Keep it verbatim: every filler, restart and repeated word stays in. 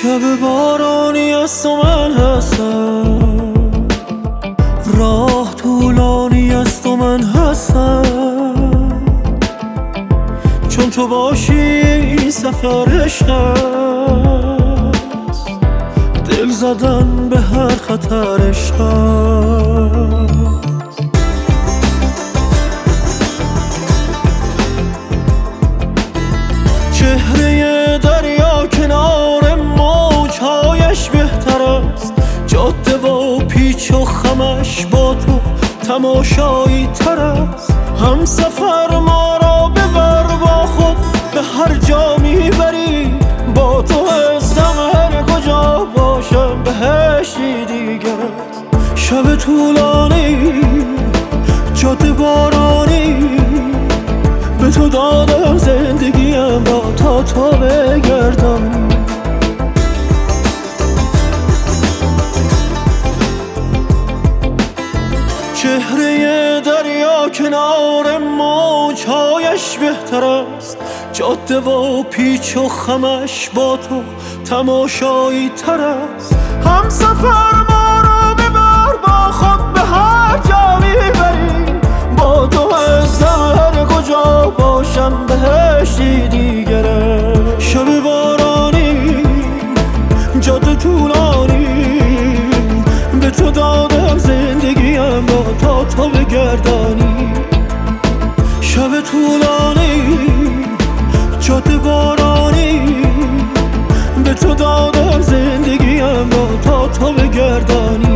شب بارانی است و من هستم، راه طولانی است و من هستم. چون تو باشی این سفر عشق است، دل زدن به هر خطر عشق است. چهره دریا کنار موجهایش بهتر است، جاده و پیچ و خمش با تو تماشایی تر است. هم سفر ما را ببر با خود به هر جا میبری، با تو هستم هر کجا باشم بهشتی دیگر است. شب طولانی جاده بارانی، به تو دادم زندگیم را تا تو بگردانی. چهره دریا کنار موجهایش بهتر است، جاده و پیچ و خمش با تو تماشایی تر است. هم سفر ما را ببر با خود به هر جا میبری، با تو هستم هر کجا باشم بهشتی دیگره. شب بارانی جاده طولانی، به تو دادم زندگیم را تا تو بگردانی. شب طولانی جاده بارانی، به تو دادم زندگیم را تا تو بگردانی.